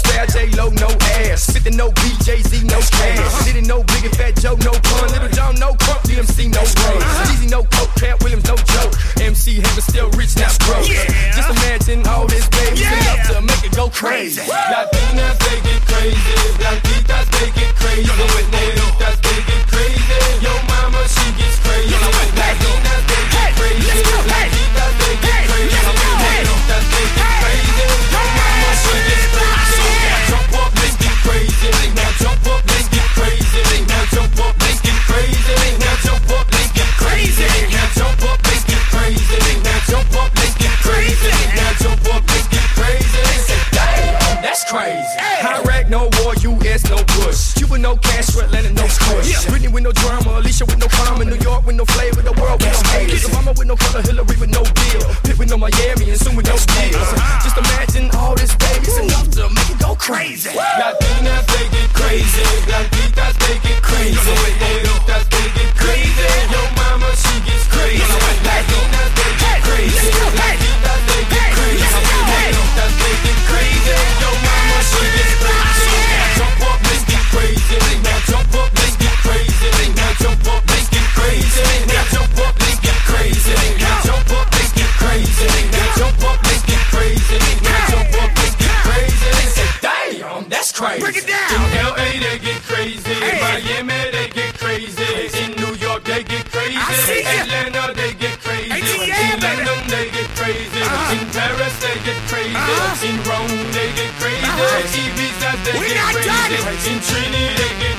style, J-Lo, no ass. Sitting no BJZ, no cash. Didn't know Big and Fat Joe, no pun. Little John, no crump. DMC, no run. Easy, no coke. Cat Williams, no joke. MC Hammer still rich, now broke. Just imagine all this, baby. Enough to make it go crazy. Latinas, they get crazy. Blanquitas, they get crazy. Negritas, they get crazy. Yo mama, she gets crazy. Latinas, they get crazy. Blanquitas, they get crazy. Negritas, they get crazy. Yo mama, she gets crazy. Now jump up, let's get crazy. Now jump up, let's get crazy. Now jump up, let's get crazy. Now jump up, let's get crazy. Now jump up, let's get crazy. Now jump up, let's get crazy. Now jump up, let's get crazy. Damn, that's crazy. Iraq, no war, US, no Bush. Cuba, no Castro, Atlanta, no Kush. Britney with no drama, Alicia with no karma. New York with no flavor, the world with no haters. Obama with no color, Hillary with no deal. Pitt with no Miami, and soon with no deals. Just imagine all this, baby, it's enough to make it go crazy. Latinas, they get crazy. Blanquitas, they get crazy. Negritas, they get crazy. Yo mama, she gets crazy. Latinas, they get crazy. Blanquitas, they get crazy. Negritas, they get crazy. Yo mama, she gets crazy. Now jump up, let's get crazy. Now jump up, let's get crazy. Now jump up, let's get crazy. Now jump up, let's get crazy. Now jump up, let's get crazy. Now jump up, let's get crazy. Now jump up, let's get crazy. They say, damn, that's crazy. Break it down. In LA, they get crazy. Miami, they get crazy. In New York, they get crazy. Atlanta, they get crazy. In London, they get crazy. In Paris, they get crazy. In Rome, they get crazy. Ibiza, they get crazy. In Trinity, they get